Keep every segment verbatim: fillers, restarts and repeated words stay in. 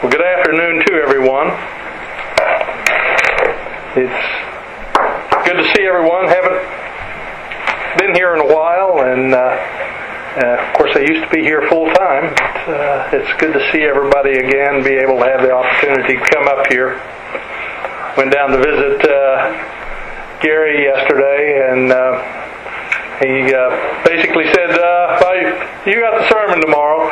Well, good afternoon to everyone. It's good to see everyone. Haven't been here in a while, and uh, uh, of course I used to be here full time. But, uh, it's good to see everybody again, be able to have the opportunity to come up here. Went down to visit uh, Gary yesterday, and uh, he uh, basically said, uh, well, you got the sermon tomorrow.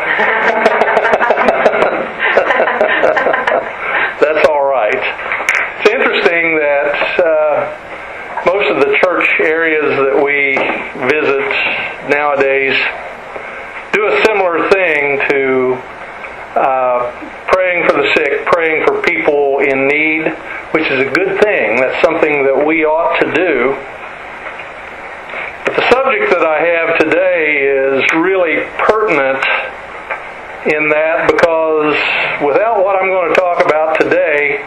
That's all right. It's interesting that uh, most of the church areas that we visit nowadays do a similar thing to uh, praying for the sick, praying for people in need, which is a good thing. That's something that we ought to do. But the subject that I have today is really pertinent in that, because without what I'm going to talk about today,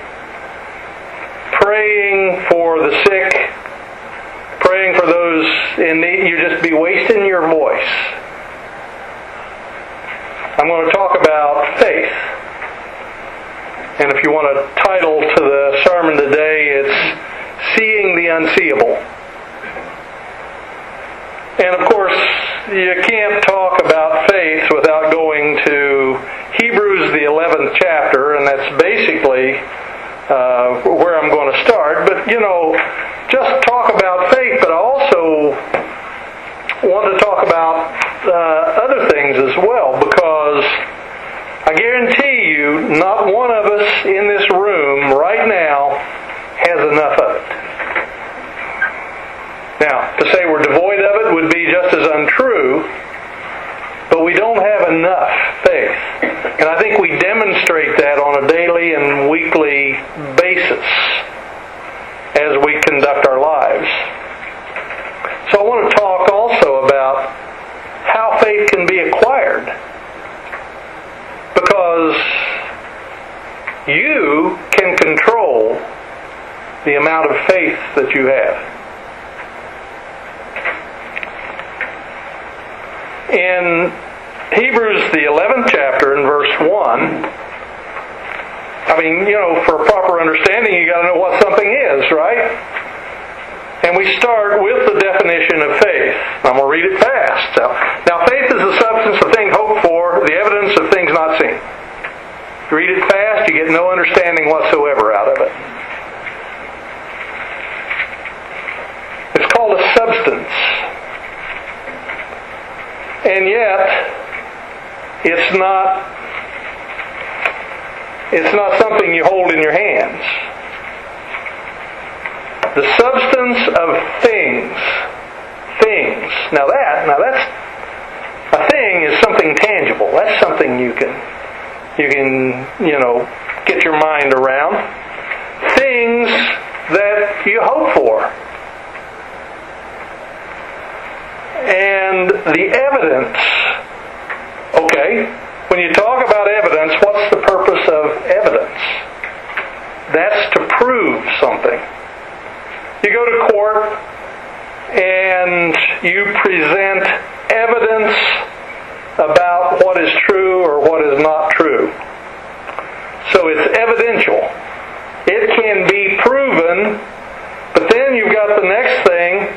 praying for the sick, praying for those in need, you just be wasting your voice. I'm going to talk about faith. And if you want a title to the sermon today, it's Seeing the Unseeable. And of course, you can't talk about faith without going to Hebrews, the eleventh chapter, and that's basically uh, where I'm going to start. But, you know, just talk about faith, but I also want to talk about uh, other things as well, because I guarantee you, not one of us in this room right now has enough of it. Now, to say we're devoid of it would be just as untrue, but we don't have enough faith. And I think we demonstrate that on a daily and weekly basis as we conduct our lives. So I want to talk also about how faith can be acquired. Because you can control the amount of faith that you have. In Hebrews, the eleventh chapter, in verse one, I mean, you know, for a proper understanding, you got to know what something is, right? And we start with the definition of faith. I'm going to read it fast. Now, now, faith is the substance of things hoped for, the evidence of things not seen. You read it fast, you get no understanding whatsoever out of it. It's called a substance. And yet, it's not, it's not something you hold in your hands. The substance of things. Things. Now that, now that's, a thing is something tangible. That's something you can, you can, you know, get your mind around. Things that you hope for. And the evidence, okay, when you talk about evidence, what's the purpose of evidence? That's to prove something. You go to court and you present evidence about what is true or what is not true. So it's evidential. It can be proven, but then you've got the next thing.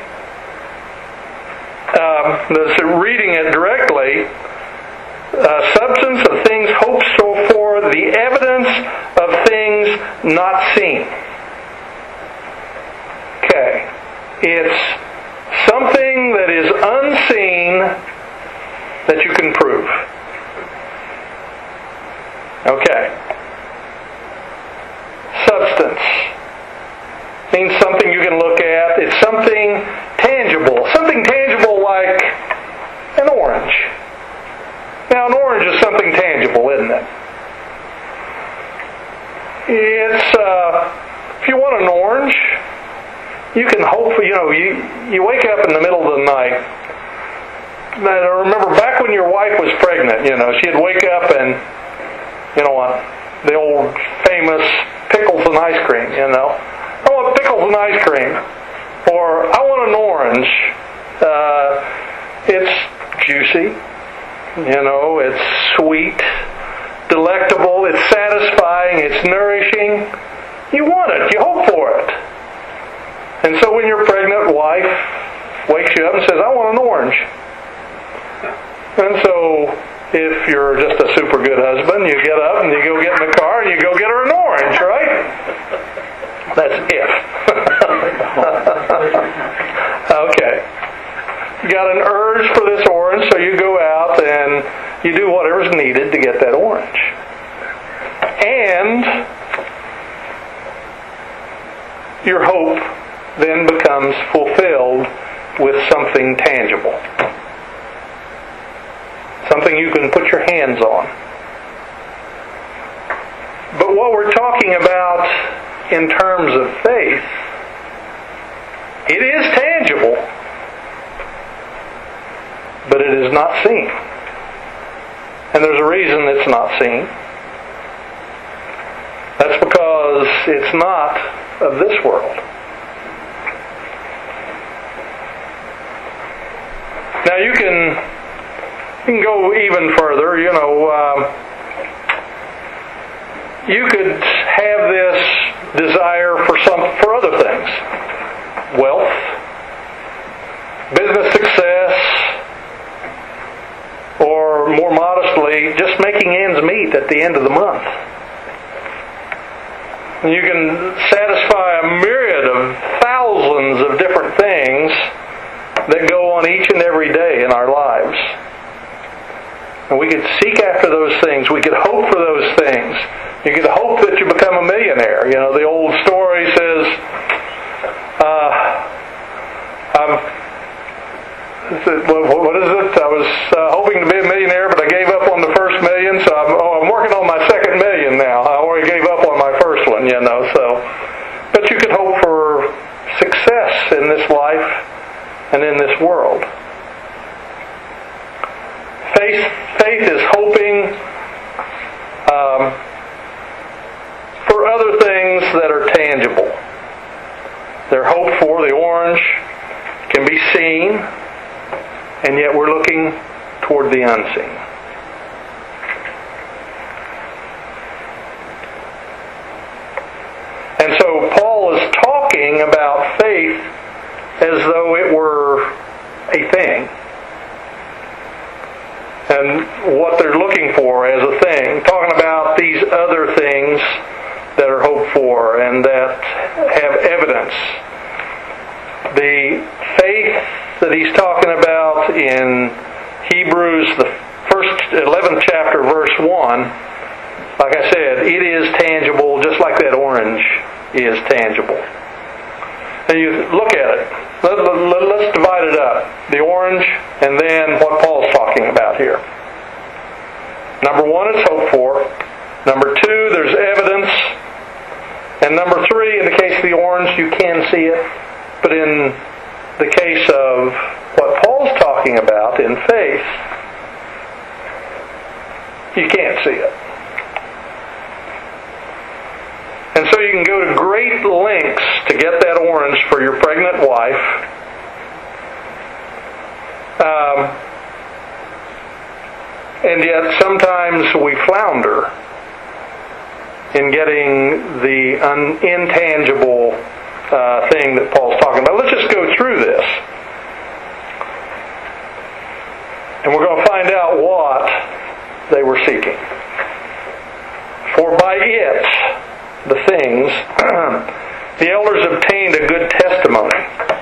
Um, that's reading it directly, uh, substance of things hoped for, the evidence of things not seen. Okay. It's something that is unseen that you can prove. Okay. Substance means something you can look at. It's something tangible. Something tangible like an orange. Now, an orange is something tangible, isn't it? It's, uh, if you want an orange, you can hope, you know, you, you wake up in the middle of the night. Now, remember, back when your wife was pregnant, you know, she'd wake up and, you know what, the old famous pickles and ice cream, you know. I want pickles and ice cream. Or, I want an orange. Uh, it's juicy. You know, it's sweet, delectable, it's satisfying. satisfying, it's nourishing, you want it, you hope for it. And so when your pregnant wife wakes you up and says, I want an orange. And so if you're just a super good husband, you get up and you go get in the car and you go get her an orange, right? That's if. Okay. You got an urge for this orange, so you go out and you do whatever's needed to get that orange. And your hope then becomes fulfilled with something tangible. Something you can put your hands on. But what we're talking about in terms of faith, it is tangible, but it is not seen. And there's a reason it's not seen. That's because it's not of this world. Now you can you can go even further. You know, um, you could have this desire for some for other things, wealth, business success, or more modestly, just making ends meet at the end of the month. And you can satisfy a myriad of thousands of different things that go on each and every day in our lives. And we could seek after those things. We could hope for those things. You could hope that you become a millionaire. You know, the old story says, uh, I'm, what is it? I was uh, hoping to be a millionaire, but I gave up on the first million, so I'm, oh, I'm working on my second million now. I already gave up on my first one, you know. So, but you could hope for success in this life and in this world. Faith, faith is hoping um, for other things that are tangible. They're hoped for. The orange can be seen, and yet we're looking toward the unseen. And so Paul is talking about faith as though it were a thing. And what they're looking for as a thing. Talking about these other things that are hoped for and that have evidence. The faith that he's talking about in Hebrews, the first eleventh chapter, verse one, like I said, it is tangible just like that orange is tangible. And you look at it. Let, let, let's divide it up. The orange and then what Paul's talking about here. Number one, it's hoped for. Number two, there's evidence. And number three, in the case of the orange, you can see it. But in the case of what Paul's talking about in faith, you can't see it. And so you can go to great lengths to get that orange for your pregnant wife. Um, and yet sometimes we flounder in getting the un- intangible uh, thing that Paul's talking about. Let's just go through this. And we're going to find out what they were seeking. For by it, the things, the elders obtained a good testimony.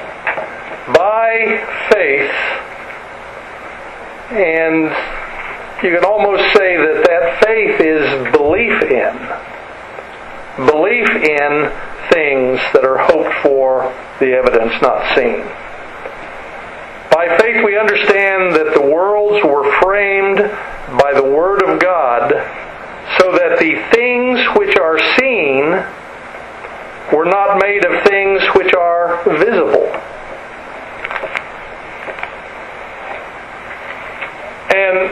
By faith, and you can almost say that that faith is belief in. Belief in things that are hoped for, the evidence not seen. By faith we understand that the worlds were framed by the Word of God, so that the things which are seen were not made of things which are visible. And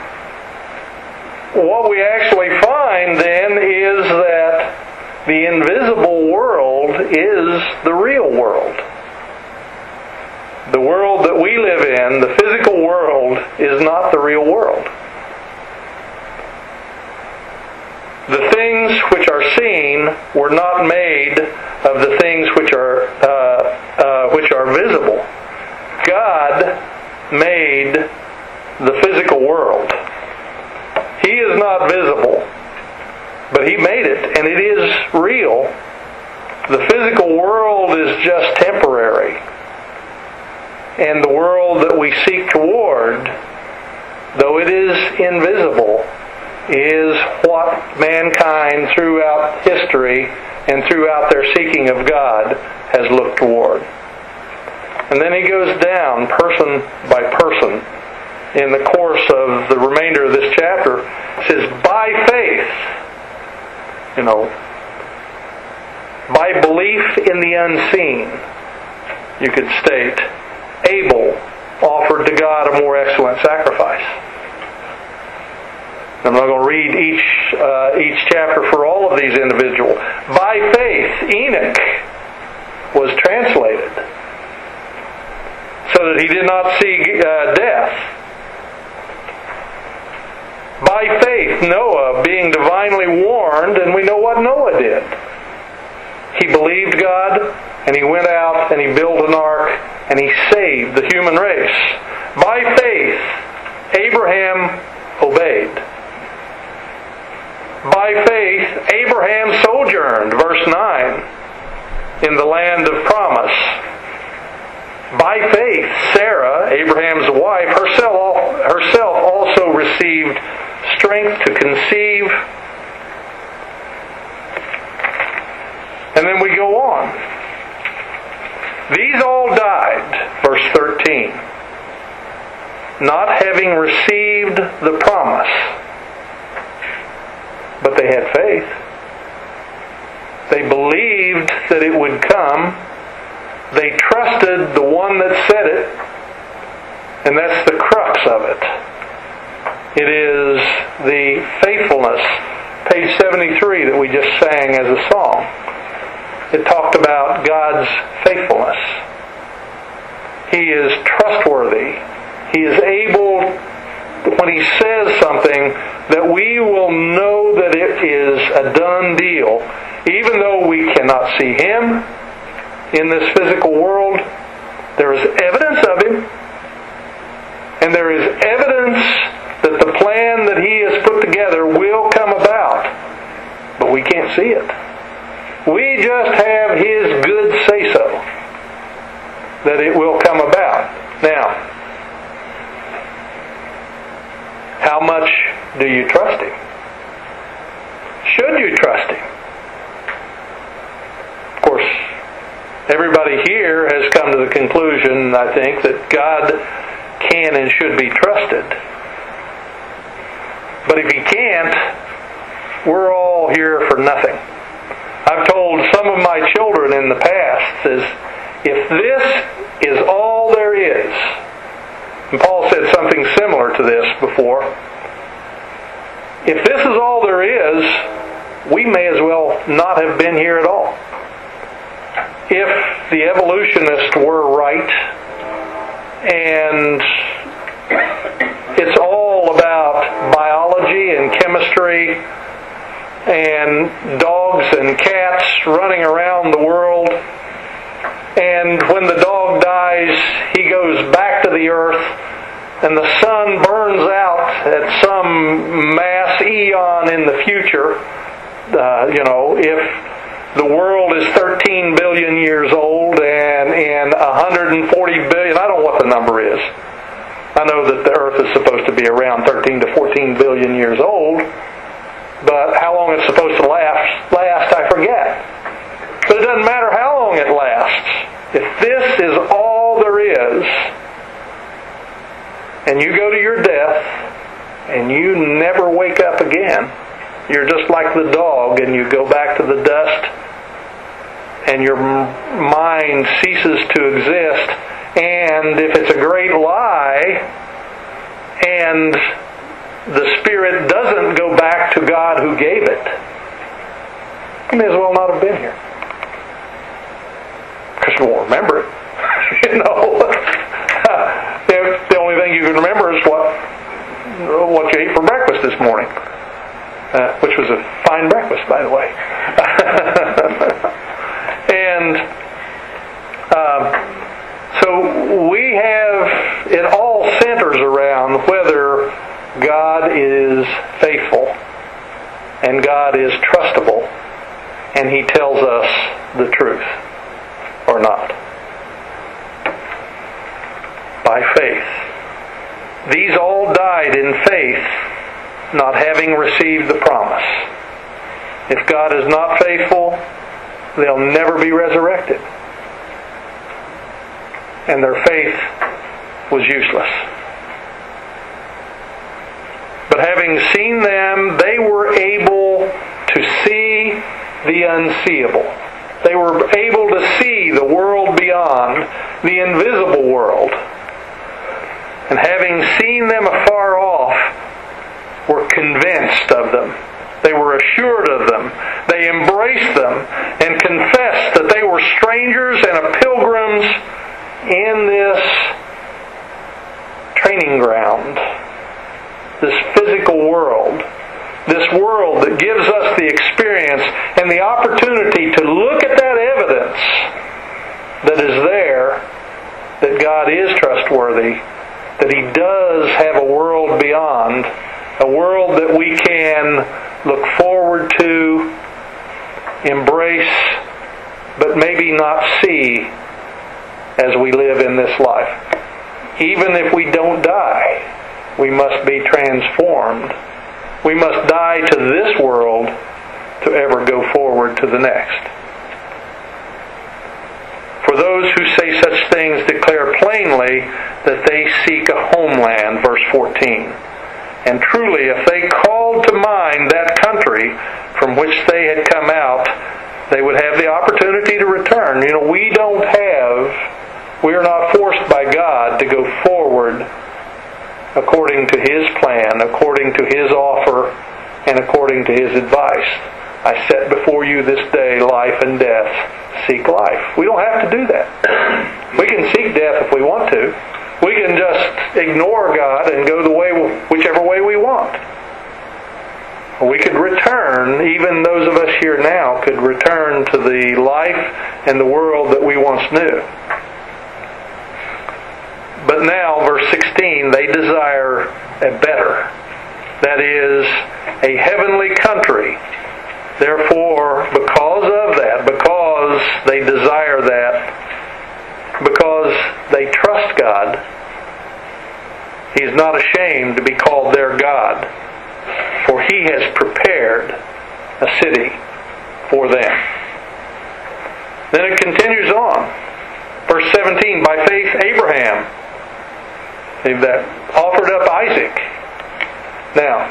what we actually find then is that the invisible world is the real world. The world that we live in, the physical world, is not the real world. The things made were not made of the things which are uh, uh, which are visible. God made the physical world. He is not visible, but He made it, and it is real. The physical world is just temporary. And the world that we seek toward, though it is invisible, is what mankind throughout history and throughout their seeking of God has looked toward. And then he goes down person by person in the course of the remainder of this chapter. It says, by faith, you know, by belief in the unseen, you could state, Abel offered to God a more excellent sacrifice. I'm not going to read each uh, each chapter for all of these individuals. By faith, Enoch was translated so that he did not see uh, death. By faith, Noah, being divinely warned, and we know what Noah did. He believed God, and he went out and he built an ark, and he saved the human race. By faith, Abraham obeyed. By faith, Abraham sojourned, verse nine, in the land of promise. By faith, Sarah, Abraham's wife, herself, herself also received strength to conceive. And then we go on. These all died, verse thirteen, not having received the promise, but they had faith. They believed that it would come. They trusted the one that said it. And that's the crux of it. It is the faithfulness, page seventy-three, that we just sang as a song. It talked about God's faithfulness. He is trustworthy. He is able, when He says something, that we will know that it is a done deal. Even though we cannot see Him in this physical world, there is evidence of Him. And there is evidence that the plan that He has put together will come about. But we can't see it. We just have His good say-so that it will come about. Now, how much do you trust Him? Should you trust Him? Of course, everybody here has come to the conclusion, I think, that God can and should be trusted. But if He can't, we're all here for nothing. I've told some of my children in the past, is if this is all there is, and Paul said something similar to this before, if this is all there is, we may as well not have been here at all. If the evolutionists were right, and it's all about biology and chemistry and dogs and cats running around the world, and when the dog dies, he goes back to the earth, and the sun burns out at some mass eon in the future. Uh, you know, if the world is thirteen billion years old, and in one hundred forty billion, I don't know what the number is. I know that the earth is supposed to be around thirteen to fourteen billion years old, but how long it's supposed to last, last, I forget. But it doesn't matter how long it lasts. If this is all there is, and you go to your death, and you never wake up again, you're just like the dog, and you go back to the dust, and your mind ceases to exist. And if it's a great lie, and the spirit doesn't go back to God who gave it, you may as well not have been here. Because you won't remember it. You know, the only thing you can remember is what what you ate for breakfast this morning. uh, which was a fine breakfast, by the way. And um, so we have, it all centers around whether God is faithful and God is trustable and He tells us the truth or not. By faith. These all died in faith, not having received the promise. If God is not faithful, they'll never be resurrected. And their faith was useless. But having seen them, they were able to see the unseeable. They were able to see the world beyond, the invisible world. And having seen them afar off, were convinced of them. They were assured of them. They embraced them and confessed that they were strangers and pilgrims in this training ground, this physical world, this world that gives us the experience and the opportunity to look at that evidence that is there, that God is trustworthy, that He does have a world beyond, a world that we can look forward to, embrace, but maybe not see as we live in this life. Even if we don't die, we must be transformed. We must die to this world to ever go forward to the next. For those who say such things declare plainly that they seek a homeland, verse fourteen. And truly, if they called to mind that country from which they had come out, they would have the opportunity to return. You know, we don't have, we are not forced by God to go forward according to His plan, according to His offer, and according to His advice. I set before you this day life and death. Seek life. We don't have to do that. We can seek death if we want to. We can just ignore God and go the way, whichever way we want. We could return, even those of us here now could return to the life and the world that we once knew. But now, verse sixteen, they desire a better, that is, a heavenly country. Therefore, because of that, because they desire that, because they trust God, He is not ashamed to be called their God, for He has prepared a city for them. Then it continues on. Verse seventeen, by faith Abraham, that offered up Isaac. Now,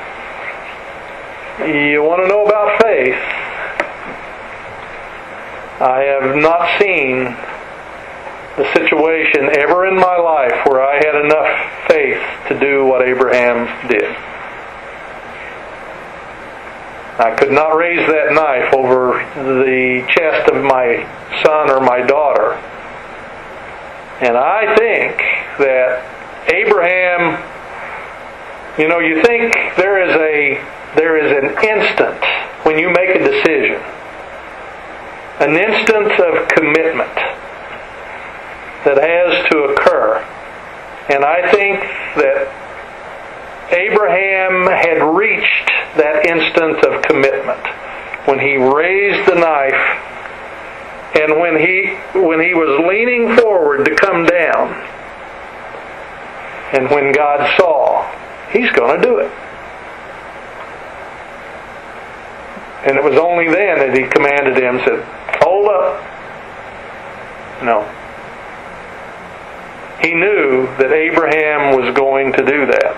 you want to know about faith? I have not seen the situation ever in my life where I had enough faith to do what Abraham did. I could not raise that knife over the chest of my son or my daughter. And I think that Abraham, you know, you think there is a there is an instant when you make a decision, an instant of commitment that has to occur. And I think that Abraham had reached that instant of commitment when he raised the knife and when he when he was leaning forward to come down, and when God saw, He's going to do it. And it was only then that He commanded him, said, hold up. No. He knew that Abraham was going to do that.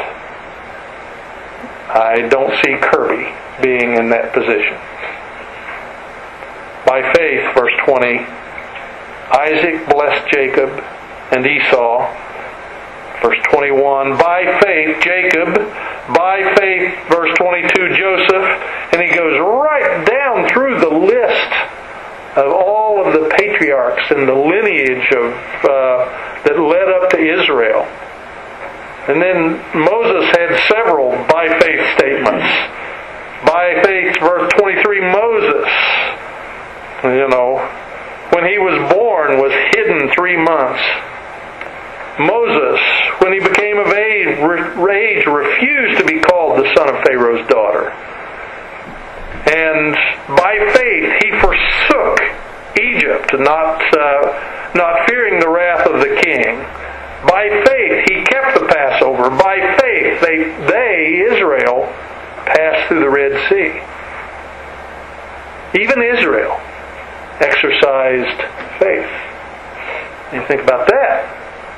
I don't see Kirby being in that position. By faith, verse twenty, Isaac blessed Jacob and Esau. Verse twenty-one, by faith Jacob, by faith, verse twenty-two, Joseph, and he goes right down through the list of all of the patriarchs and the lineage of uh, that led up to Israel. And then Moses had several by faith statements. By you know, when he was born, was hidden three months. Moses, when he became of age, age, refused to be called the son of Pharaoh's daughter. And by faith, he forsook Egypt, not uh, not fearing the wrath of the king. By faith, he kept the Passover. By faith, they, they Israel, passed through the Red Sea. Even Israel exercised faith. You think about that.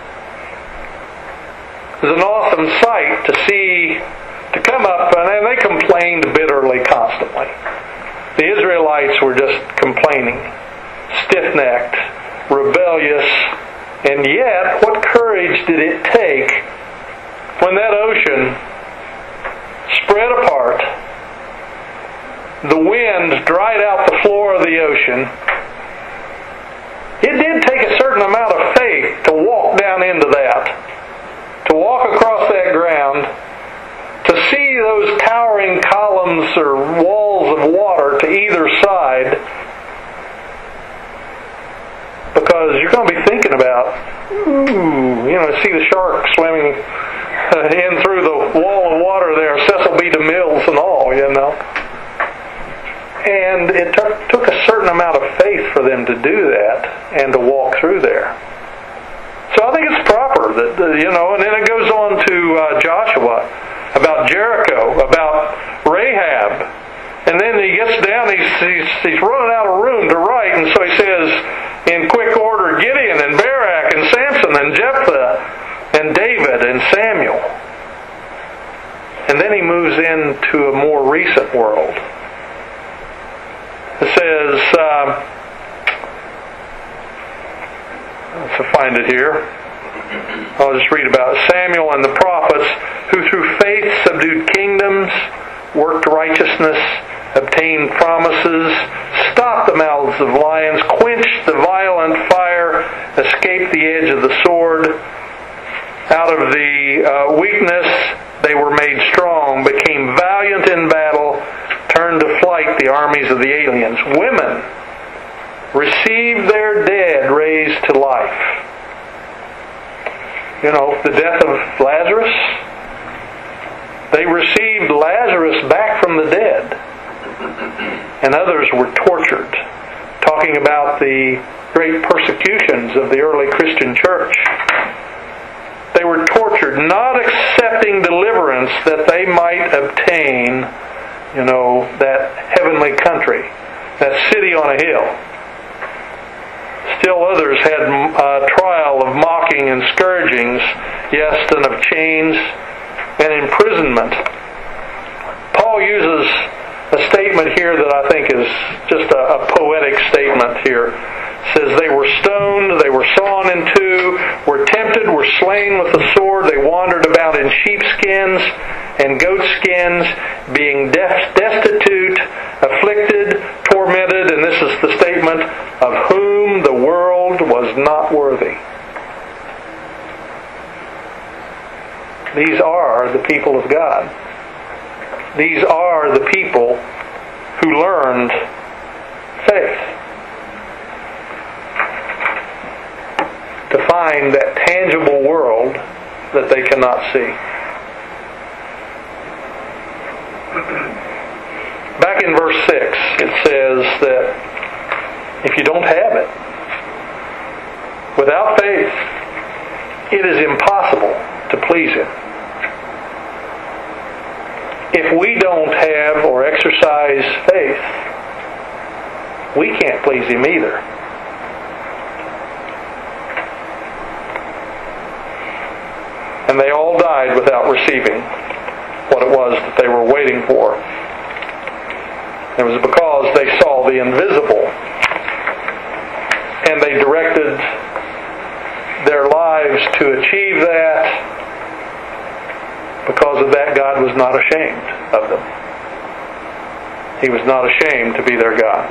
It was an awesome sight to see, to come up, and they complained bitterly constantly. The Israelites were just complaining, stiff-necked, rebellious, and yet, what courage did it take when that ocean spread apart, the wind dried out the floor of the ocean? It did take a certain amount of faith to walk down into that, to walk across that ground, to see those towering columns or walls of water to either side, because you're going to be thinking about, ooh, you know, see the shark swimming in through the wall of water there, Cecil B. DeMille's and all, you know. And it took, took a certain amount of faith for them to do that and to walk through there. So I think it's proper that, you know, and then it goes on to uh, Joshua, about Jericho, about Rahab. And then he gets down, he's, he's, he's running out of room to write, and so he says, in quick order, Gideon and Barak and Samson and Jephthah and David and Samuel. And then he moves into a more recent world. It says, uh, let's find it here. I'll just read about it. Samuel and the prophets, who through faith subdued kingdoms, worked righteousness, obtained promises, stopped the mouths of lions, quenched the violent fire, escaped the edge of the sword. Out of the uh, weakness they were made strong, became valiant in battle, turned to flight the armies of the aliens. Women received their dead raised to life. You know, the death of Lazarus, they received Lazarus back from the dead. And others were tortured. Talking about the great persecutions of the early Christian church. They were tortured, not accepting deliverance that they might obtain, you know, that heavenly country, that city on a hill. Still others had a trial of mocking and scourgings, yes, and of chains and imprisonment. Paul uses a statement here that I think is just a, a poetic statement here. It says, they were stoned, they were sawn in two, were tempted, were slain with the sword, they wandered about in sheepskins and goatskins, being destitute, afflicted, tormented, and this is the statement, of whom the world was not worthy. These are the people of God. These are the people who learned faith. To find that tangible world that they cannot see. Back in verse six, it says that if you don't have it, without faith, it is impossible to please Him. If we don't have or exercise faith, we can't please Him either. And they all died without receiving what it was that they were waiting for. It was because they saw the invisible. And they directed their lives to achieve that. Because of that, God was not ashamed of them. He was not ashamed to be their God.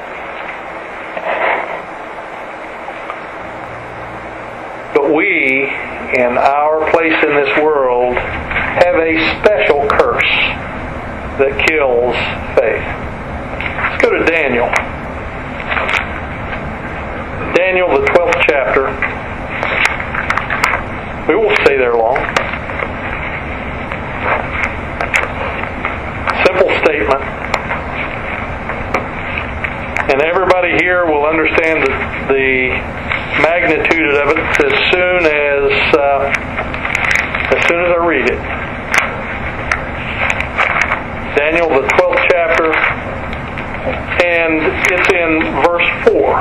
But we, in our place in this world, have a special curse that kills faith. Let's go to Daniel. Daniel, the twelfth chapter. We won't stay there long. Simple statement. And everybody here will understand the, the magnitude of it as soon as uh, as soon as I read it. Daniel, the twelfth chapter, and it's in verse four.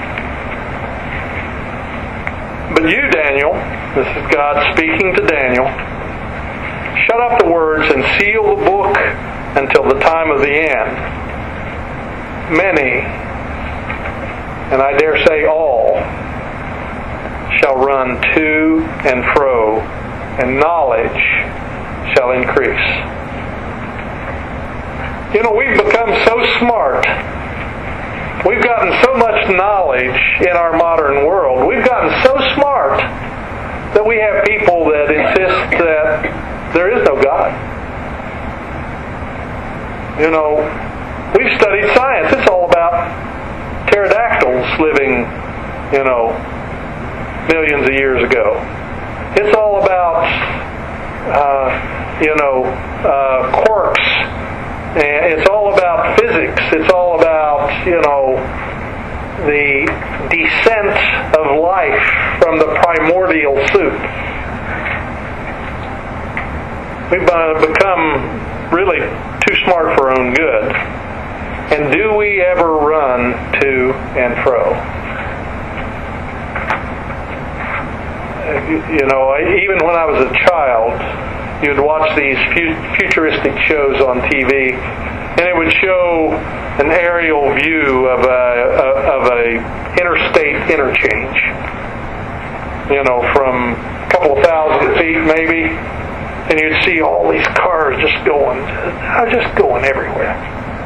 But you, Daniel, this is God speaking to Daniel, shut up the words and seal the book until the time of the end. Many, and I dare say all, shall run to and fro, and knowledge shall increase. You know, we've become so smart. We've gotten so much knowledge in our modern world. We've gotten so smart that we have people that insist that there is no God. You know, we've studied science. It's all about pterodactyls living, you know, millions of years ago. It's all about, uh, you know, uh, quarks. And it's all about physics. It's all about, you know, the descent of life from the primordial soup. We've become really too smart for our own good. And do we ever run to and fro? You know, even when I was a child, you'd watch these futuristic shows on T V, and it would show an aerial view of a of a interstate interchange. You know, from a couple of thousand feet maybe, and you'd see all these cars just going, just going everywhere.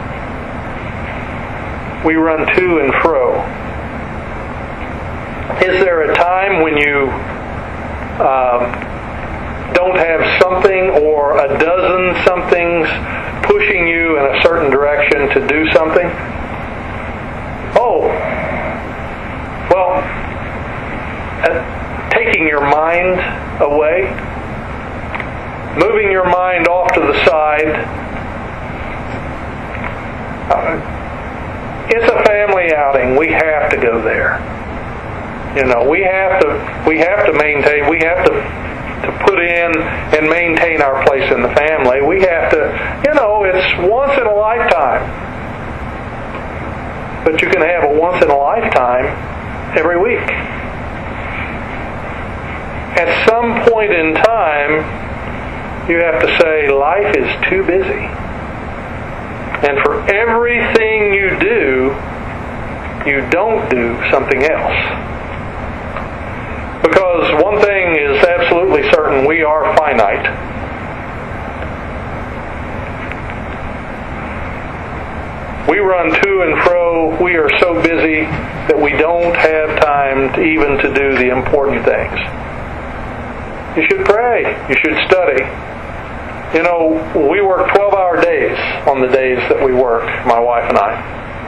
We run to and fro. Is there a time when you uh, don't have something or a dozen somethings pushing you in a certain direction to do something? Oh, well, uh, taking your mind away, moving your mind off to the side. Uh, it's a family outing. We have to go there. You know, we have to we have to maintain. We have to. to put in and maintain our place in the family. We have to, you know, it's once in a lifetime. But you can have a once in a lifetime every week. At some point in time, you have to say, life is too busy. And for everything you do, you don't do something else. Because one thing is absolutely certain, we are finite. We run to and fro. We are so busy that we don't have time to even to do the important things. You should pray. You should study. You know, we work twelve-hour days on the days that we work, my wife and I.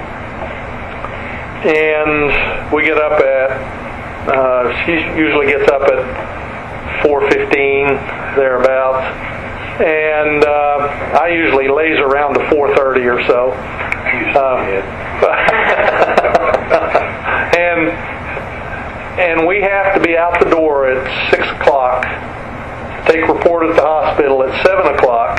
And we get up at Uh, she usually gets up at four fifteen, thereabouts, and uh, I usually laze around to four thirty or so. Uh, and and we have to be out the door at six o'clock. Take report at the hospital at seven o'clock.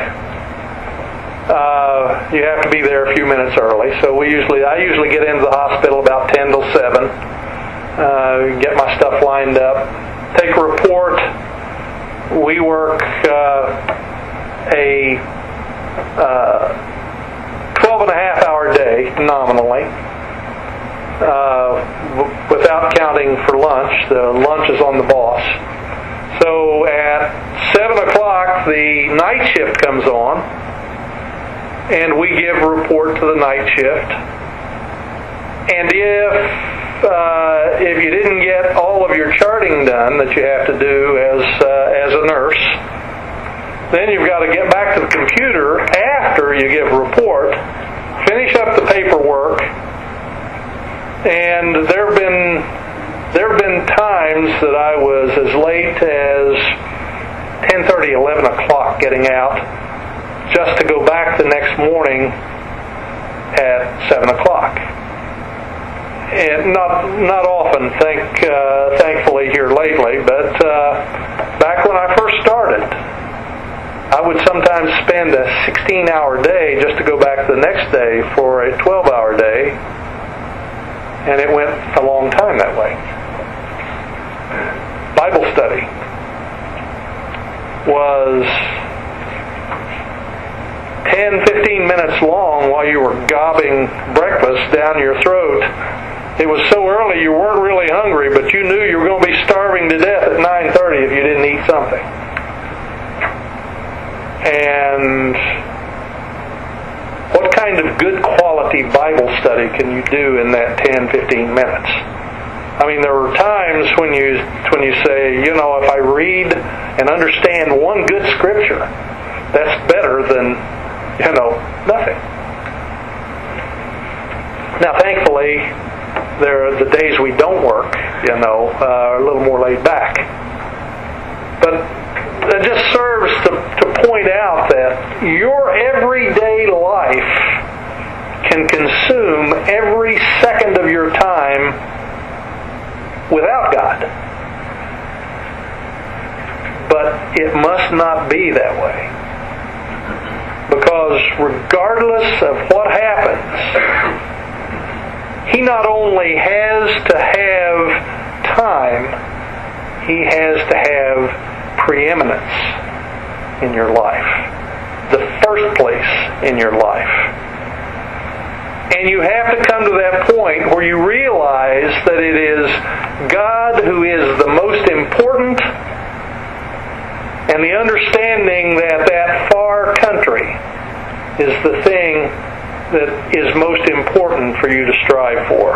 Uh, you have to be there a few minutes early. So we usually, I usually get into the hospital about ten till seven. Uh, get my stuff lined up, take a report. We work uh, a uh, twelve and a half hour day nominally, uh, w- without counting for lunch. The lunch is on the boss. So at seven o'clock the night shift comes on, and we give a report to the night shift. And if Uh, if you didn't get all of your charting done that you have to do as uh, as a nurse, then you've got to get back to the computer after you give a report, finish up the paperwork, and there have been there have been times that I was as late as ten thirty, eleven o'clock getting out just to go back the next morning at seven o'clock. And not not often, thank uh, thankfully here lately, but uh, back when I first started, I would sometimes spend a sixteen-hour day just to go back the next day for a twelve-hour day, and it went a long time that way. Bible study was ten, fifteen minutes long while you were gobbing breakfast down your throat. It was so early you weren't really hungry, but you knew you were going to be starving to death at nine thirty if you didn't eat something. And what kind of good quality Bible study can you do in that ten, fifteen minutes? I mean, there were times when you when you say, you know, if I read and understand one good scripture, that's better than, you know, nothing. Now, thankfully, there are the days we don't work, you know, uh, are a little more laid back. But it just serves to, to point out that your everyday life can consume every second of your time without God. But it must not be that way. Because regardless of what happens, He not only has to have time, He has to have preeminence in your life. The first place in your life. And you have to come to that point where you realize that it is God who is the most important, and the understanding that that far country is the thing that is most important for you to strive for.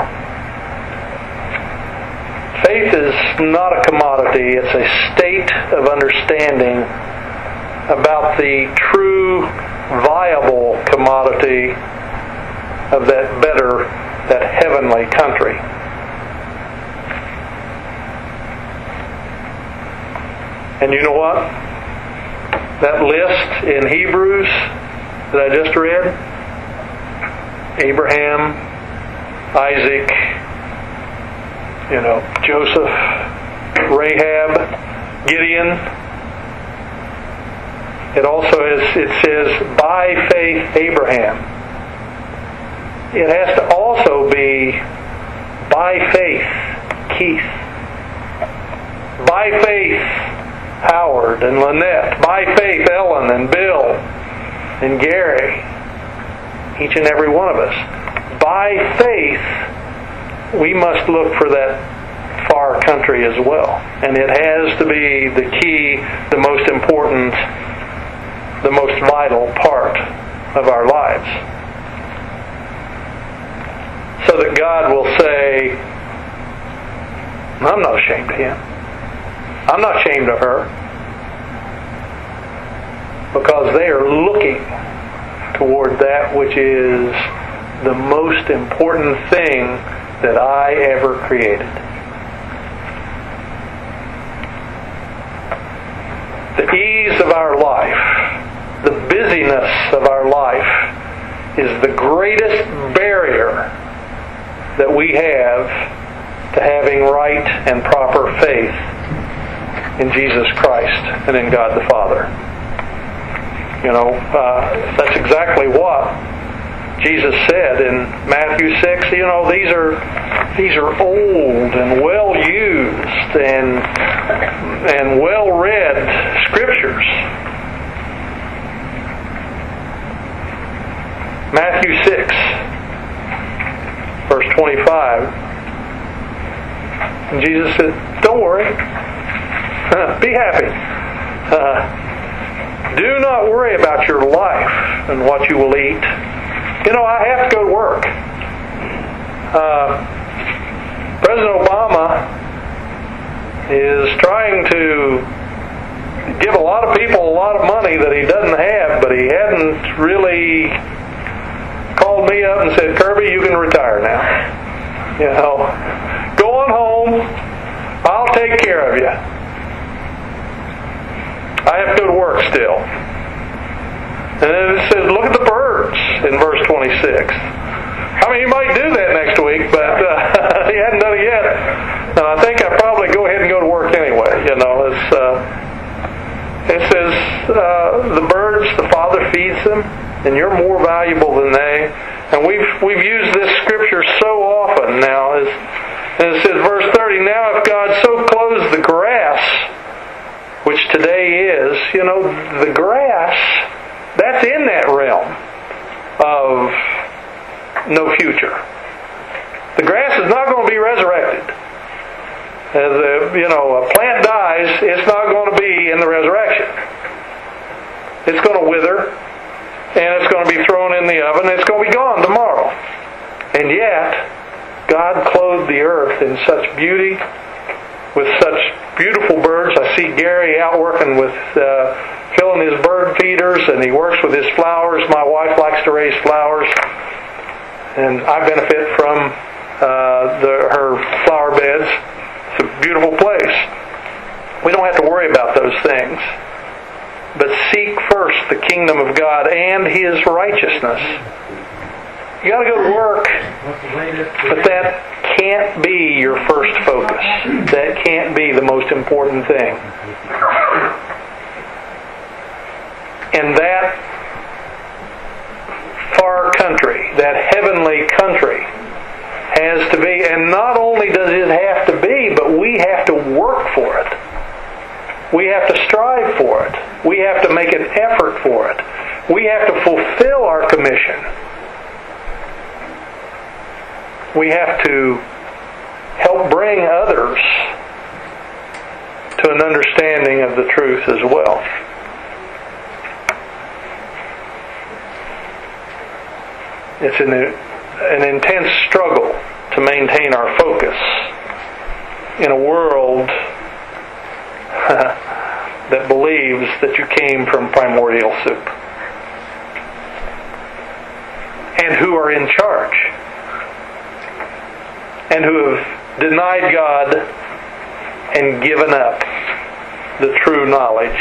Faith is not a commodity, it's a state of understanding about the true, viable commodity of that better, that heavenly country. And you know what? That list in Hebrews that I just read, Abraham, Isaac, you know, Joseph, Rahab, Gideon. It also is, it says, by faith Abraham. It has to also be by faith Keith. By faith Howard and Lynette. By faith Ellen and Bill and Gary. Each and every one of us. By faith, we must look for that far country as well. And it has to be the key, the most important, the most vital part of our lives. So that God will say, I'm not ashamed of him. I'm not ashamed of her. Because they are looking toward that which is the most important thing that I ever created. The ease of our life, the busyness of our life is the greatest barrier that we have to having right and proper faith in Jesus Christ and in God the Father. You know, uh, that's exactly what Jesus said in Matthew six. You know, these are these are old and well used and and well read scriptures. Matthew six, verse twenty-five. And Jesus said, "Don't worry, be happy. Uh, do not worry about your life and what you will eat." You know, I have to go to work. Uh, President Obama is trying to give a lot of people a lot of money that he doesn't have, but he hadn't really called me up and said, "Kirby, you can retire now. You know, go on home. I'll take care of you. I have to go to work still. And then it says, look at the birds in verse twenty-six. I mean, he might do that next week, but uh, he hadn't done it yet. And I think I'd probably go ahead and go to work anyway. You know, it's, uh, it says, uh, the birds, the Father feeds them, and you're more valuable than they. And we've we've used this scripture so often now. As, and it says, verse thirty, now if God so clothes the grass, which today is, you know, the grass, that's in that realm of no future. The grass is not going to be resurrected. As a, you know, a plant dies, it's not going to be in the resurrection. It's going to wither, and it's going to be thrown in the oven, and it's going to be gone tomorrow. And yet, God clothed the earth in such beauty, with such beautiful birds. I see Gary out working with uh, filling his bird feeders, and he works with his flowers. My wife likes to raise flowers, and I benefit from uh, the, her flower beds. It's a beautiful place. We don't have to worry about those things. But seek first the kingdom of God and His righteousness. You got to go to work, but that can't be your first focus. That can't be the most important thing. And that far country, that heavenly country, has to be, and not only does it have to be, but we have to work for it. We have to strive for it. We have to make an effort for it. We have to fulfill our commission. We have to help bring others to an understanding of the truth as well. It's an, an intense struggle to maintain our focus in a world that believes that you came from primordial soup and who are in charge and who have denied God and given up the true knowledge.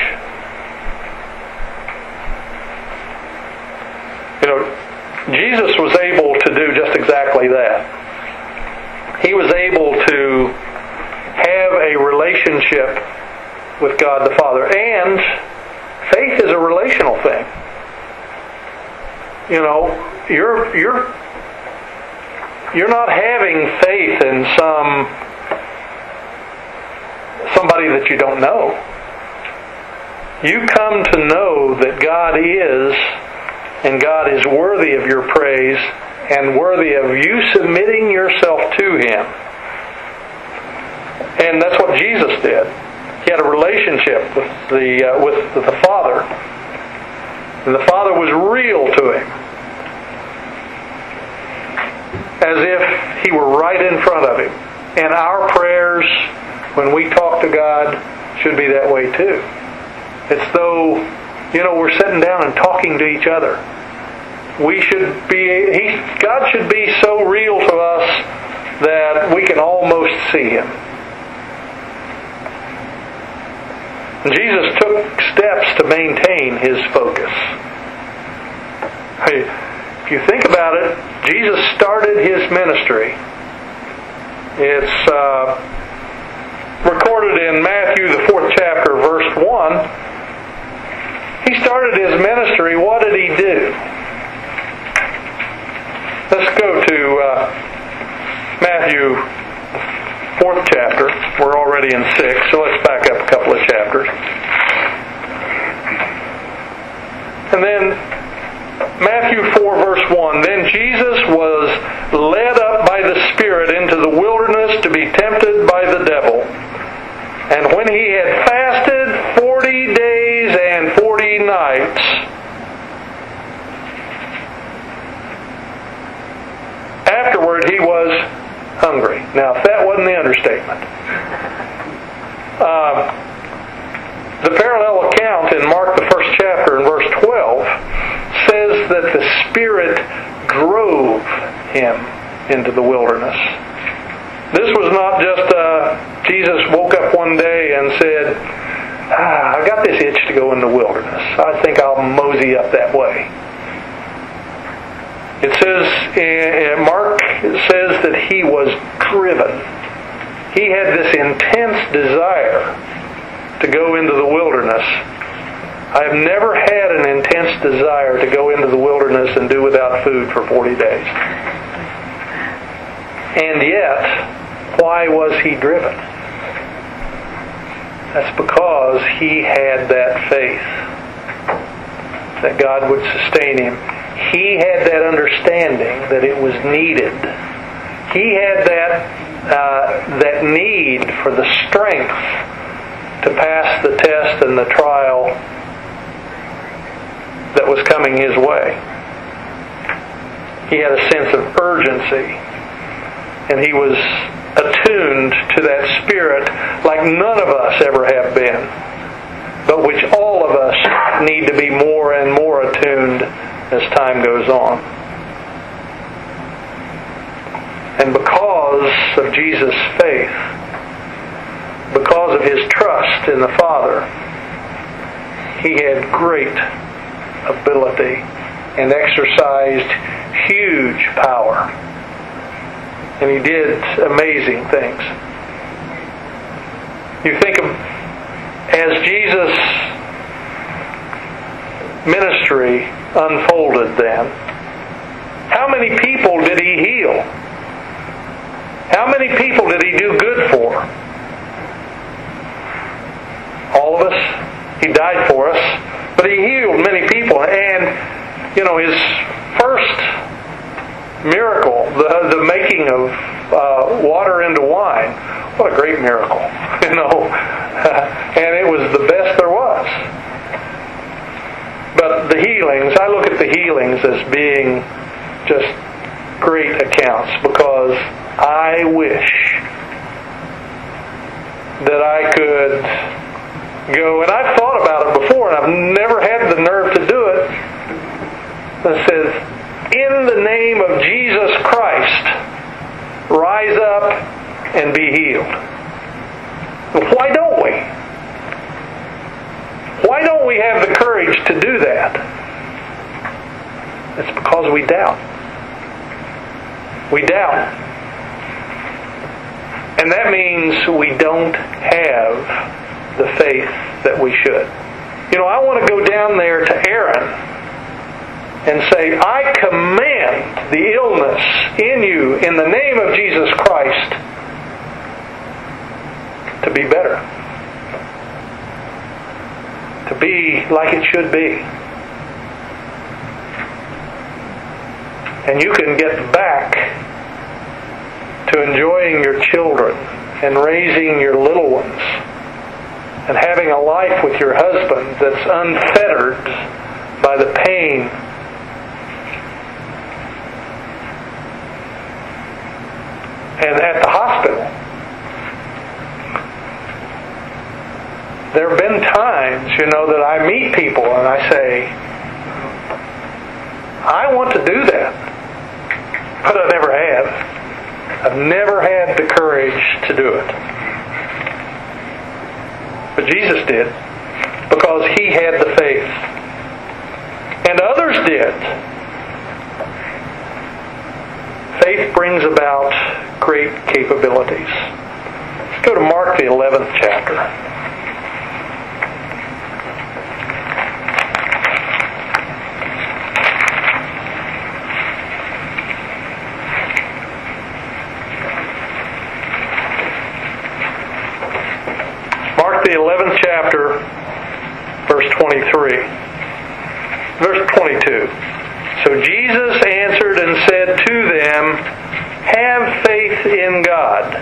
You know, Jesus was able to do just exactly that. He was able to have a relationship with God the Father. And faith is a relational thing. You know, you're you're you're not having faith in some somebody that you don't know. You come to know that God is, and God is worthy of your praise and worthy of you submitting yourself to Him. And that's what Jesus did. He had a relationship with the uh, with the Father, and the Father was real to him, as if He were right in front of him. And our prayers, when we talk to God, should be that way too. It's though, you know, we're sitting down and talking to each other. We should be. He, God should be so real to us that we can almost see Him. Jesus took steps to maintain His focus. Hey, if you think about it, Jesus started His ministry. It's uh, recorded in Matthew, the fourth chapter, verse one. He started His ministry. What did He do? Let's go to uh, Matthew, fourth chapter. We're already in six, so let's back up a couple of chapters. And then Matthew four, verse one. Then Jesus was led up by the Spirit into the wilderness to be tempted by the devil. And when He had fasted forty days and forty nights, afterward He was hungry. Now, if that wasn't the understatement. Uh, the parallel account in Mark, the first chapter, in verse twelve, says that the Spirit drove Him into the wilderness. This was not just a Jesus woke up one day and said, ah, I got this itch to go in the wilderness. I think I'll mosey up that way. It says, in Mark it says that he was driven. He had this intense desire to go into the wilderness. I have never had an intense desire to go into the wilderness and do without food for forty days. And yet, why was he driven? That's because he had that faith that God would sustain him. He had that understanding that it was needed. He had that uh, that need for the strength to pass the test and the trial that was coming his way. He had a sense of urgency, and he was attuned to that Spirit like none of us ever have been, but which all of us need to be more and more attuned as time goes on. And because of Jesus' faith, because of his trust in the Father, he had great ability and exercised huge power. And he did amazing things. You think of, as Jesus' ministry unfolded then, how many people did he heal? How many people did he do good for? All of us. He died for us. But he healed many people. And, you know, his first miracle, the, the making of uh, water into wine, what a great miracle. You know, and it was the best there was. But the healings, I look at the healings as being just great accounts, because I wish that I could go, and I've thought about it before, and I've never had the nerve to do it. It says, in the name of Jesus Christ, rise up and be healed. Well, why don't we? Why don't we have the courage to do that? It's because we doubt. We doubt. And that means we don't have the faith that we should. You know, I want to go down there to Aaron and say, I command the illness in you in the name of Jesus Christ to be better. To be like it should be. And you can get back to enjoying your children and raising your little ones and having a life with your husband that's unfettered by the pain and at the hospital. There have been times, you know, that I meet people and I say, I want to do that. But I never have. I've never had the courage to do it. But Jesus did, because he had the faith. And others did. Faith brings about great capabilities. Let's go to Mark, the eleventh chapter. The eleventh chapter, verse twenty-three. Verse twenty-two. So Jesus answered and said to them, have faith in God.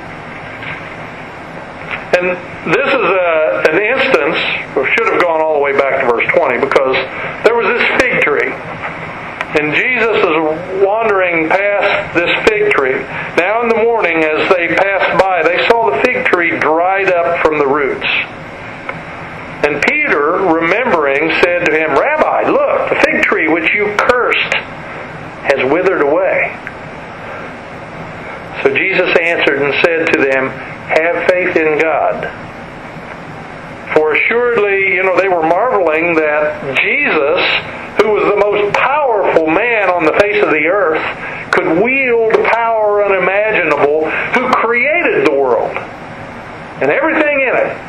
And this is a, an instance, or should have gone all the way back to verse twenty, because there was this fig tree. And Jesus is wandering past this fig tree. Now in the morning, as they passed by, they saw the fig tree dried up from the roots. And Peter, remembering, said to him, Rabbi, look, the fig tree which you cursed has withered away. So Jesus answered and said to them, have faith in God. For assuredly, you know, they were marveling that Jesus, who was the most powerful man on the face of the earth, could wield power unimaginable, who created the world and everything in it.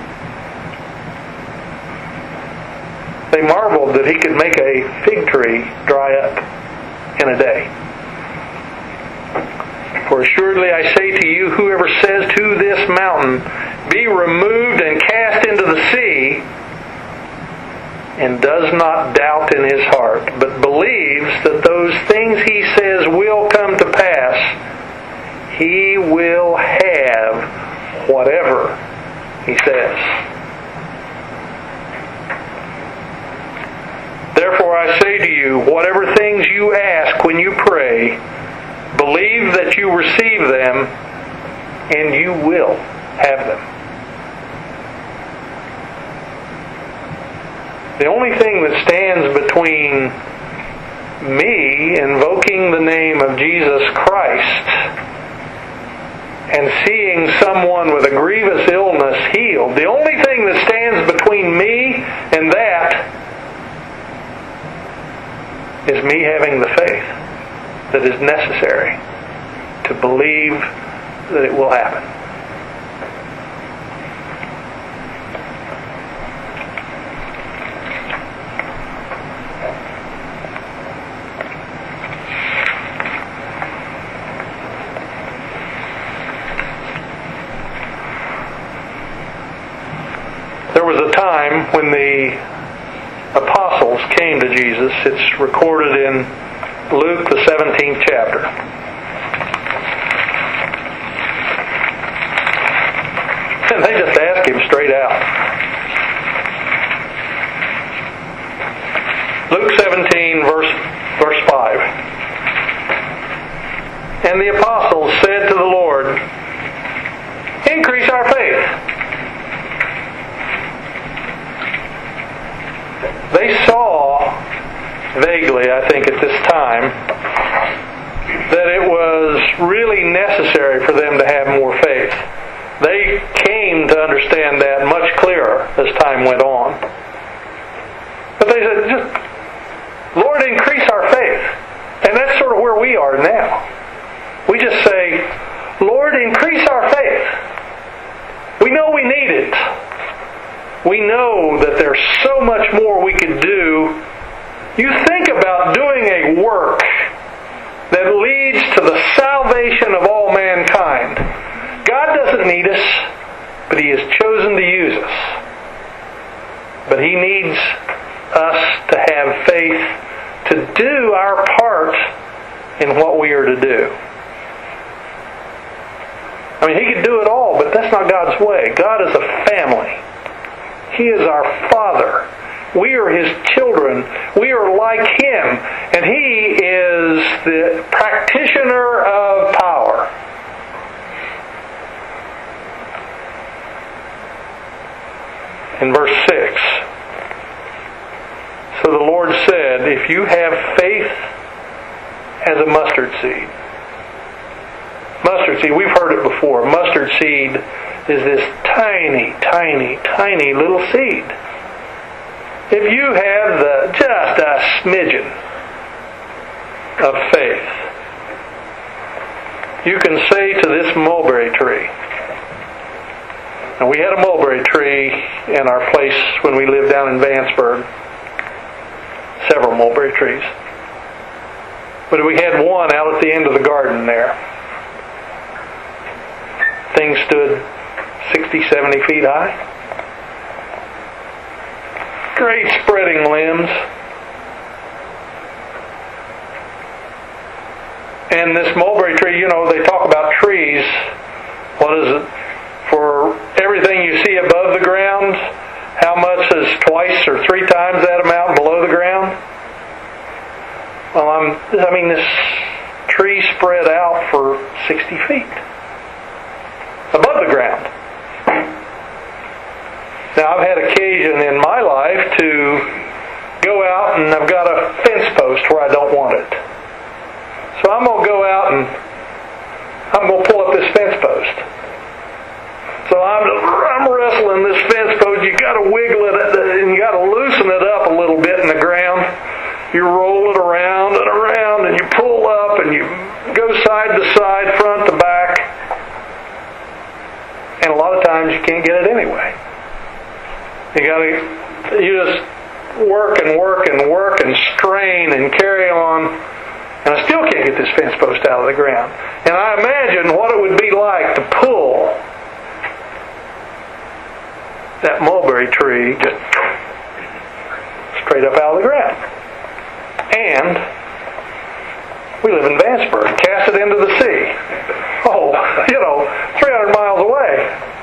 They marveled that he could make a fig tree dry up in a day. For assuredly I say to you, whoever says to this mountain, be removed and cast into the sea, and does not doubt in his heart, but believes that those things he says will come to pass, he will have whatever he says. Therefore I say to you, whatever things you ask when you pray, believe that you receive them, and you will have them. The only thing that stands between me invoking the name of Jesus Christ and seeing someone with a grievous illness healed, the only thing that stands between me and that is me having the faith that is necessary to believe that it will happen. There was a time when the apostles came to Jesus. It's recorded in Luke, the seventeenth chapter. And they just asked him straight out. Luke seventeen, verse, verse five. And the apostles said to the Lord, increase our faith. They saw, vaguely I think at this time, that it was really necessary for them to have more faith. They came to understand that much clearer as time went on. But they said, just, Lord, increase our faith. And that's sort of where we are now. We just say, Lord, increase our faith. We know we need it. We know that there's so much more we could do. You think about doing a work that leads to the salvation of all mankind. God doesn't need us, but He has chosen to use us. But He needs us to have faith to do our part in what we are to do. I mean, He could do it all, but that's not God's way. God is a family. He is our Father. We are His children. We are like Him. And He is the practitioner of power. In verse six, so the Lord said, if you have faith as a mustard seed. Mustard seed, we've heard it before. Mustard seed is this tiny, tiny, tiny little seed. If you have the, just a smidgen of faith, you can say to this mulberry tree, and we had a mulberry tree in our place when we lived down in Vanceburg, several mulberry trees. But we had one out at the end of the garden there. Thing stood sixty, seventy feet high. Great spreading limbs. And this mulberry tree, you know, they talk about trees. What is it? For everything you see above the ground, how much is twice or three times that amount below the ground? Well, I'm, I mean, this tree spread out for sixty feet above the ground. Now, I've had occasion in my life to go out and I've got a fence post where I don't want it. So I'm going to go out and I'm going to pull up this fence post. wrestling this fence post. You got to wiggle it and you got to loosen it up a little bit in the ground. You roll it around and around, and you pull up, and you go side to side, front to back. And a lot of times you can't get it anyway. You got to, you just work and work and work and strain and carry on. And I still can't get this fence post out of the ground. And I imagine what it would be like to pull that mulberry tree just straight up out of the ground. And we live in Vanceburg. Cast it into the sea. Oh, you know, three hundred miles away.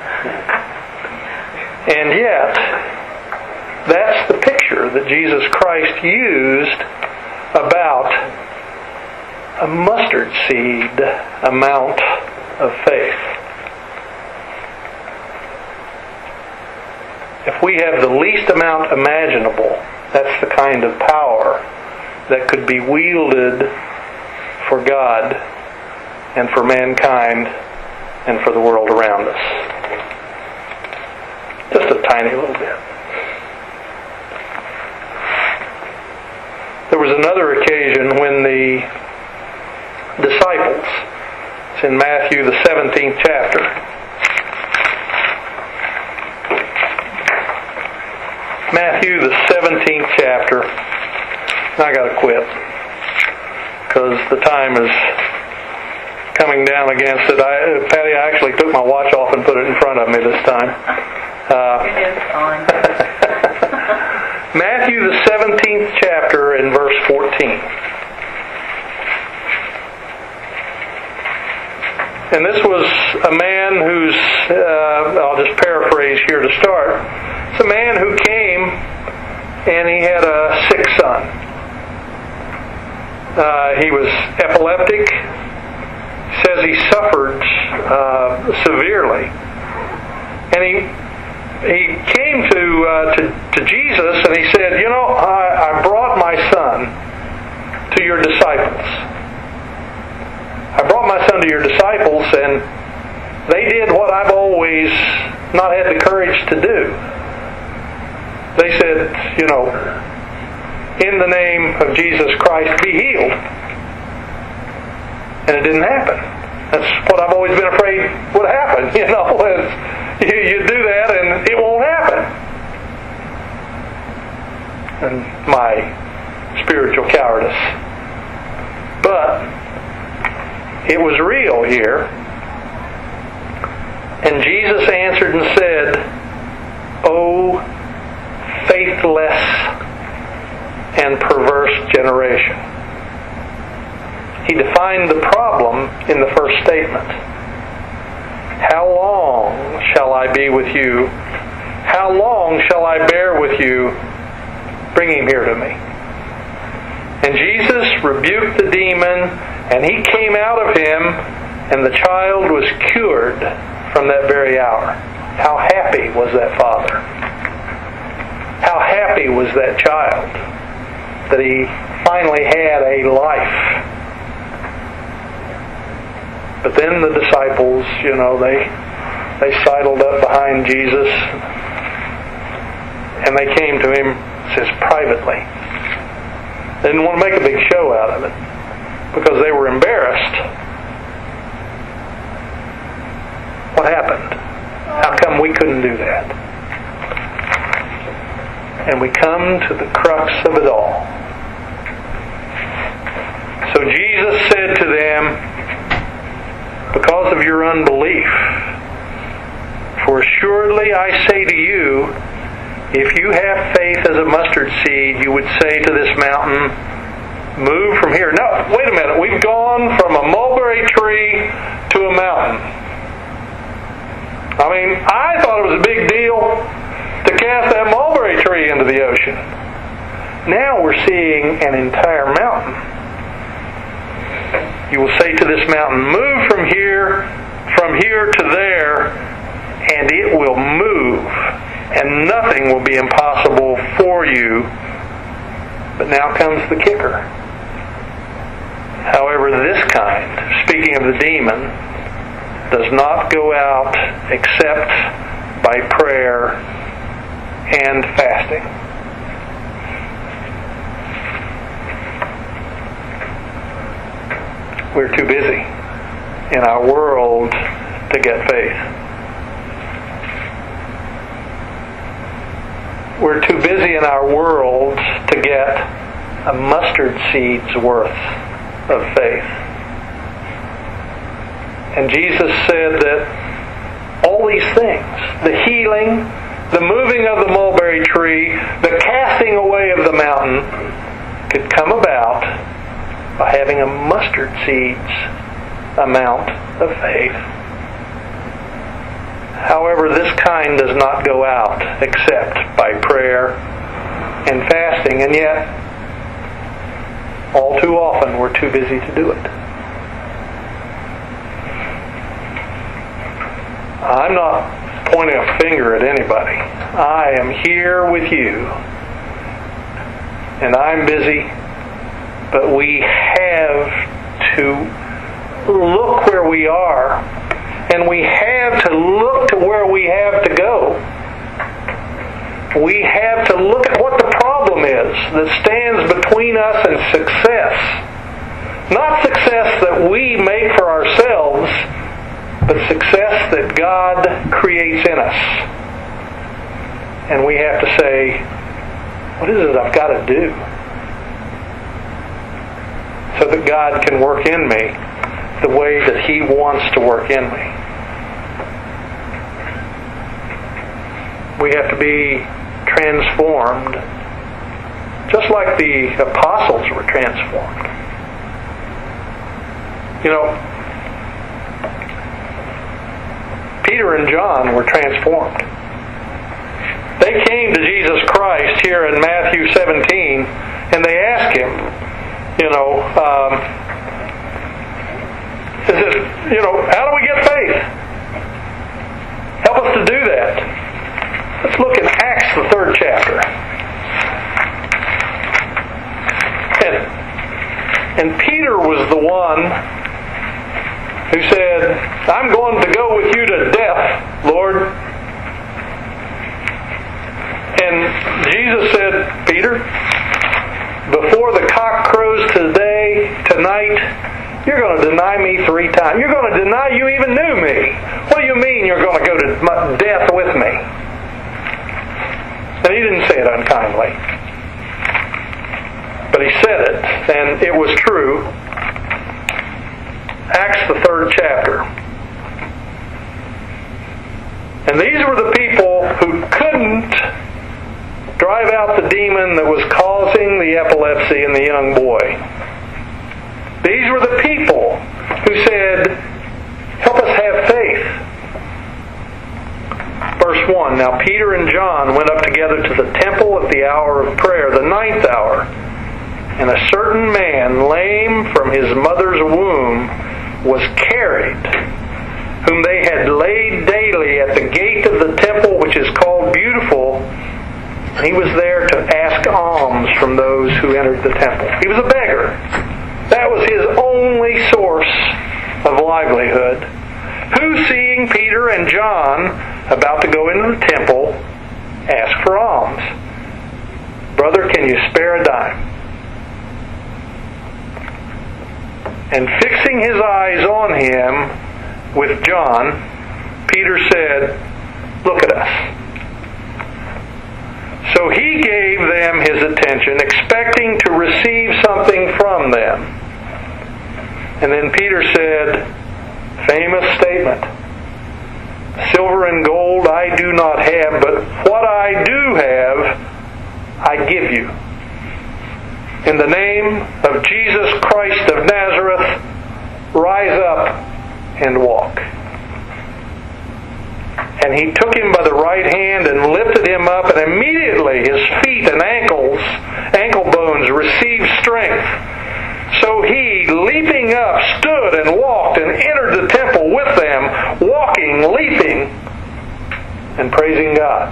And yet, that's the picture that Jesus Christ used about a mustard seed amount of faith. If we have the least amount imaginable, that's the kind of power that could be wielded for God and for mankind and for the world around us. Just a tiny little bit. There was another occasion when the disciples, it's in Matthew the seventeenth chapter, Matthew the seventeenth chapter. I got to quit because the time is coming down against it. I, Patty, I actually took my watch off and put it in front of me this time. Uh, it is on. Matthew the seventeenth chapter and verse fourteen. And this was a man who's, uh, I'll just paraphrase here to start. It's a man who came and he had a sick son. Uh, he was epileptic. He says he suffered uh, severely. And he he came to, uh, to to Jesus and he said, you know, I, I brought my son to your disciples. I brought my son to your disciples and they did what I've always not had the courage to do. They said, you know, in the name of Jesus Christ, be healed. And it didn't happen. That's what I've always been afraid would happen. You know, you, you do that and it won't happen. And my spiritual cowardice. But it was real here. And Jesus answered and said, "O faithless and perverse generation." He defined the problem in the first statement. How long shall I be with you? How long shall I bear with you? Bring him here to me. And Jesus rebuked the demon, and he came out of him, and the child was cured from that very hour. How happy was that father? How happy was that child that he finally had a life? But then the disciples, you know, they they sidled up behind Jesus, and they came to him, it says, privately. They didn't want to make a big show out of it because they were embarrassed. What happened? How come we couldn't do that? And we come to the crux of it all. So Jesus said to them, because of your unbelief, for assuredly I say to you, if you have faith as a mustard seed, you would say to this mountain, move from here. No, wait a minute. We've gone from a mulberry tree to a mountain. I mean, I thought it was a big deal to cast that mulberry tree into the ocean. Now we're seeing an entire mountain. You will say to this mountain, move from here, from here to there, and it will move. And nothing will be impossible for you. But now comes the kicker. However, this kind, speaking of the demon, does not go out except by prayer and fasting. We're too busy in our world to get faith. We're too busy in our world to get a mustard seed's worth of faith. And Jesus said that all these things, the healing, the moving of the mulberry tree, the casting away of the mountain, could come about by having a mustard seed's amount of faith. However, this kind does not go out except by prayer and fasting, and yet, all too often, we're too busy to do it. I'm not pointing a finger at anybody. I am here with you, and I'm busy, but we have to look where we are, and we have to look to where we have to go. We have to look at what the problem is that stands between us and success. Not success that we make for ourselves, but success that God creates in us. And we have to say, what is it I've got to do so that God can work in me the way that He wants to work in me? We have to be transformed, just like the apostles were transformed. You know, Peter and John were transformed. They came to Jesus Christ here in Matthew seventeen, and they asked Him, you know, um, is it, you know, how do we get faith? Help us to do that. Let's look in Acts, the third chapter. And, and Peter was the one who said, I'm going to go with you to death, Lord. And Jesus said, Peter, before the cock crows today, tonight, you're going to deny me three times. You're going to deny you even knew me. What do you mean you're going to go to death with me? And he didn't say it unkindly. But he said it, and it was true. Acts, the third chapter. And these were the people who couldn't drive out the demon that was causing the epilepsy in the young boy. These were the people who said, help us have faith. Verse one, now Peter and John went up together to the temple at the hour of prayer, the ninth hour. And a certain man, lame from his mother's womb, was carried, whom they had laid daily at the gate of the temple, which is called Beautiful. He was there to ask alms from those who entered the temple. He was a beggar. That was his only source of livelihood. Who, seeing Peter and John about to go into the temple, asked for alms. Brother, can you spare a dime? And fixing his eyes on him with John, Peter said, look at us. So he gave them his attention, expecting to receive something from them. And then Peter said, famous statement, silver and gold I do not have, but what I do have, I give you. In the name of Jesus Christ of Nazareth, rise up and walk. And he took him by the right hand and lifted him up, and immediately his feet and ankles, ankle bones received strength. So he, leaping up, stood and walked and entered the temple with them, walking, leaping, and praising God.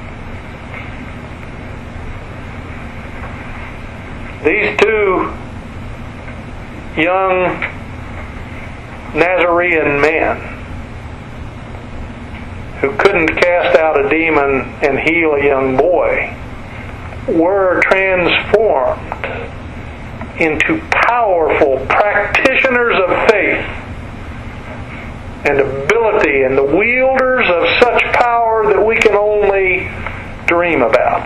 These two young Nazarene men who couldn't cast out a demon and heal a young boy, were transformed into powerful practitioners of faith and ability and the wielders of such power that we can only dream about.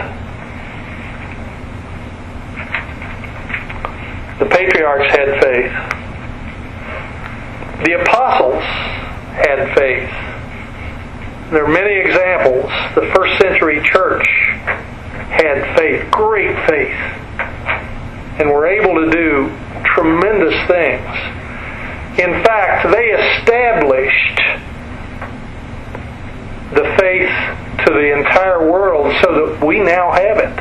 The patriarchs had faith. The apostles had faith. There are many examples. The first century church had faith, great faith, and were able to do tremendous things. In fact, they established the faith to the entire world so that we now have it.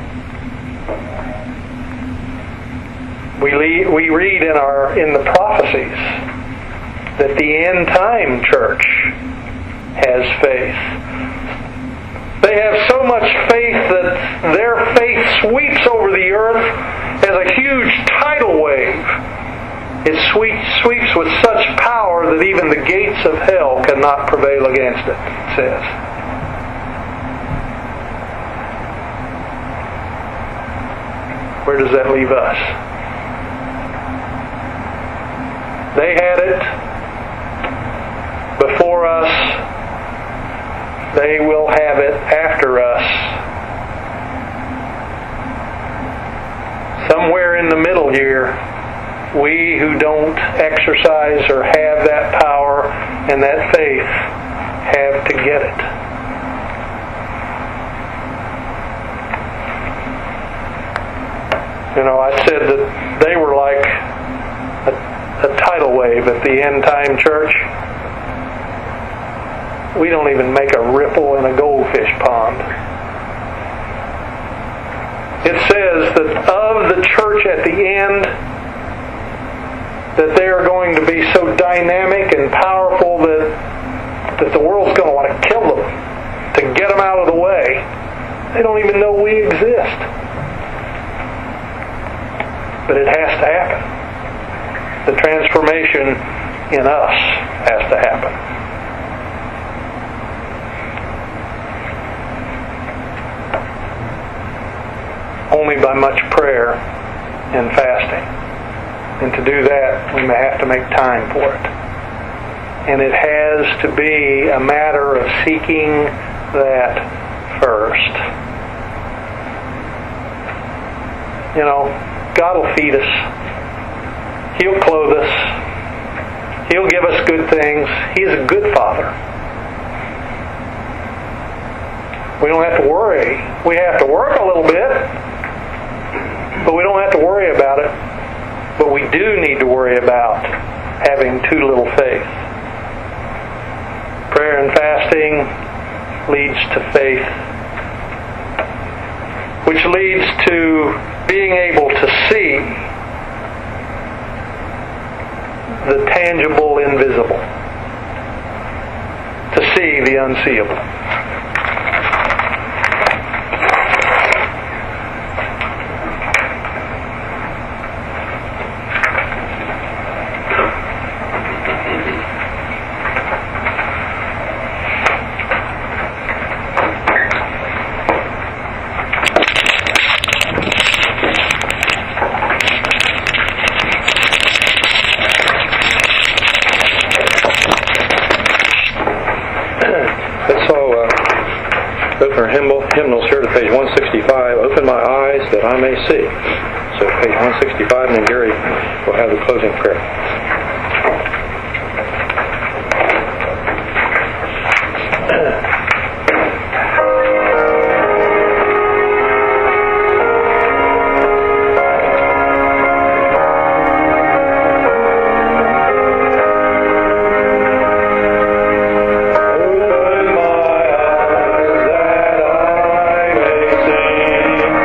We le- we read in our in the prophecies that the end time church has faith. They have so much faith that their faith sweeps over the earth as a huge tidal wave. It sweeps, sweeps with such power that even the gates of hell cannot prevail against it, it says. Where does that leave us? They had it before us. They will have it after us. Somewhere in the middle here, we who don't exercise or have that power and that faith have to get it. You know, I said that they were like a, a tidal wave at the end time church. We don't even make a ripple in a goldfish pond. It says that of the church at the end, that they are going to be so dynamic and powerful that, that the world's going to want to kill them to get them out of the way. They don't even know we exist. But it has to happen. The transformation in us has to happen. Only by much prayer and fasting. And to do that, we may have to make time for it. And it has to be a matter of seeking that first. You know, God will feed us. He'll clothe us. He'll give us good things. He is a good Father. We don't have to worry. We have to work a little bit, but we don't have to worry about it. But we do need to worry about having too little faith. Prayer and fasting leads to faith, which leads to being able to see the tangible invisible, to see the unseeable. Hymnals here to page one sixty-five, Open My Eyes That I May See. So page one sixty-five, and then Gary will have the closing prayer.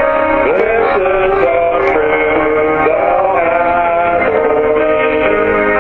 This is the truth thou hast for me.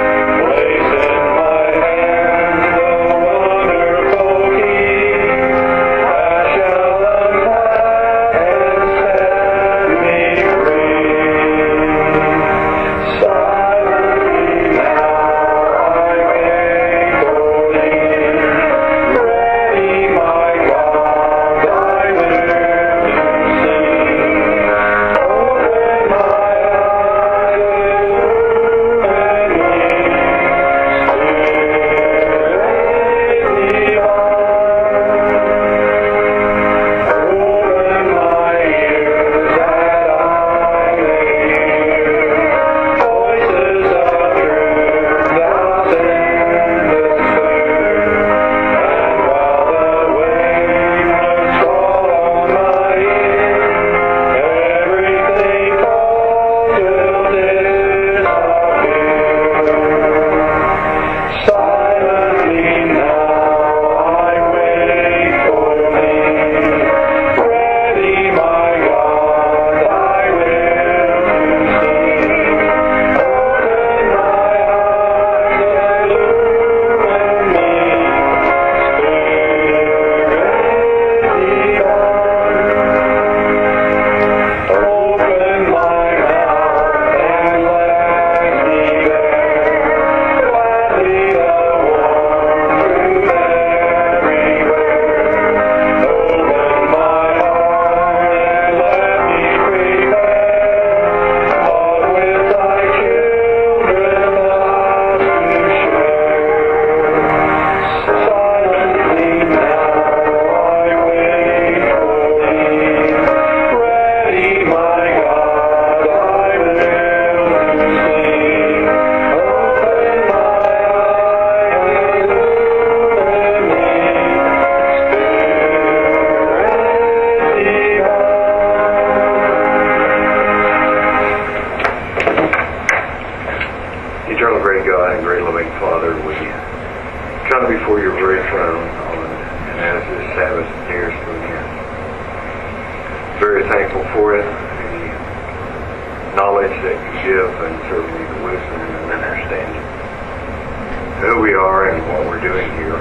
kind, great loving Father, we come before your very throne on, and as this Sabbath nears to an end. Very thankful for it, the knowledge that you give, and certainly the wisdom and understanding of who we are and what we're doing here.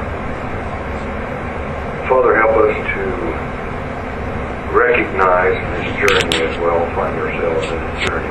Father, help us to recognize this journey as well, find ourselves in a journey